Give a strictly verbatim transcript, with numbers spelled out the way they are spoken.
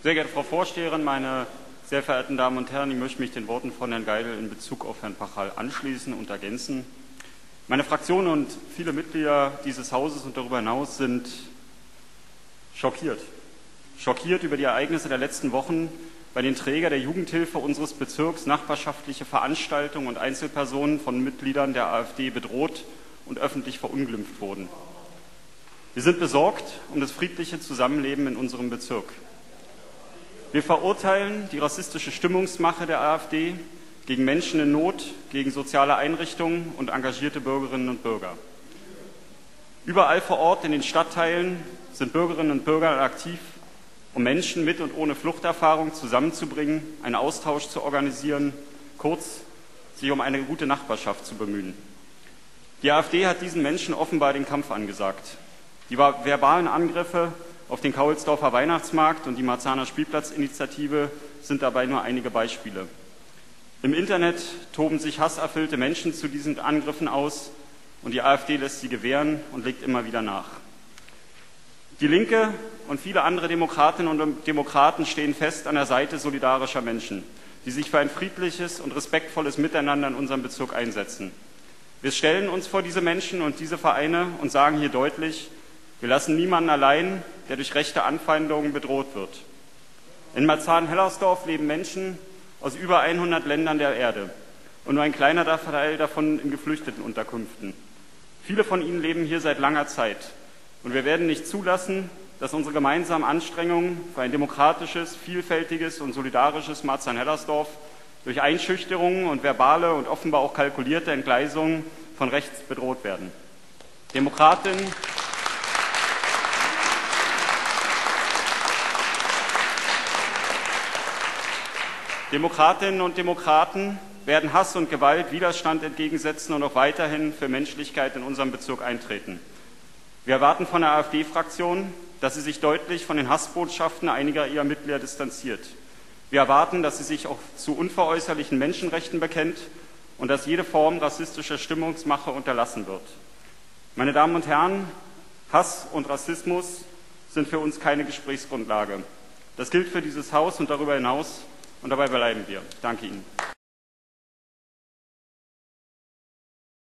Sehr geehrte Frau Vorsteherin, meine sehr verehrten Damen und Herren, ich möchte mich den Worten von Herrn Geidel in Bezug auf Herrn Pachal anschließen und ergänzen. Meine Fraktion und viele Mitglieder dieses Hauses und darüber hinaus sind schockiert. Schockiert über die Ereignisse der letzten Wochen, bei den Träger der Jugendhilfe unseres Bezirks nachbarschaftliche Veranstaltungen und Einzelpersonen von Mitgliedern der AfD bedroht und öffentlich verunglimpft wurden. Wir sind besorgt um das friedliche Zusammenleben in unserem Bezirk. Wir verurteilen die rassistische Stimmungsmache der AfD gegen Menschen in Not, gegen soziale Einrichtungen und engagierte Bürgerinnen und Bürger. Überall vor Ort in den Stadtteilen sind Bürgerinnen und Bürger aktiv, um Menschen mit und ohne Fluchterfahrung zusammenzubringen, einen Austausch zu organisieren, kurz sich um eine gute Nachbarschaft zu bemühen. Die AfD hat diesen Menschen offenbar den Kampf angesagt. Die verbalen Angriffe auf den Kaulsdorfer Weihnachtsmarkt und die Marzahner Spielplatzinitiative sind dabei nur einige Beispiele. Im Internet toben sich hasserfüllte Menschen zu diesen Angriffen aus und die AfD lässt sie gewähren und legt immer wieder nach. Die Linke und viele andere Demokratinnen und Demokraten stehen fest an der Seite solidarischer Menschen, die sich für ein friedliches und respektvolles Miteinander in unserem Bezirk einsetzen. Wir stellen uns vor diese Menschen und diese Vereine und sagen hier deutlich: Wir lassen niemanden allein, der durch rechte Anfeindungen bedroht wird. In Marzahn-Hellersdorf leben Menschen aus über hundert Ländern der Erde und nur ein kleiner Teil davon in Geflüchtetenunterkünften. Viele von ihnen leben hier seit langer Zeit und wir werden nicht zulassen, dass unsere gemeinsamen Anstrengungen für ein demokratisches, vielfältiges und solidarisches Marzahn-Hellersdorf durch Einschüchterungen und verbale und offenbar auch kalkulierte Entgleisungen von rechts bedroht werden. Demokratinnen Demokratinnen und Demokraten werden Hass und Gewalt Widerstand entgegensetzen und auch weiterhin für Menschlichkeit in unserem Bezirk eintreten. Wir erwarten von der AfD-Fraktion, dass sie sich deutlich von den Hassbotschaften einiger ihrer Mitglieder distanziert. Wir erwarten, dass sie sich auch zu unveräußerlichen Menschenrechten bekennt und dass jede Form rassistischer Stimmungsmache unterlassen wird. Meine Damen und Herren, Hass und Rassismus sind für uns keine Gesprächsgrundlage. Das gilt für dieses Haus und darüber hinaus. Und dabei bleiben wir. Ich danke Ihnen.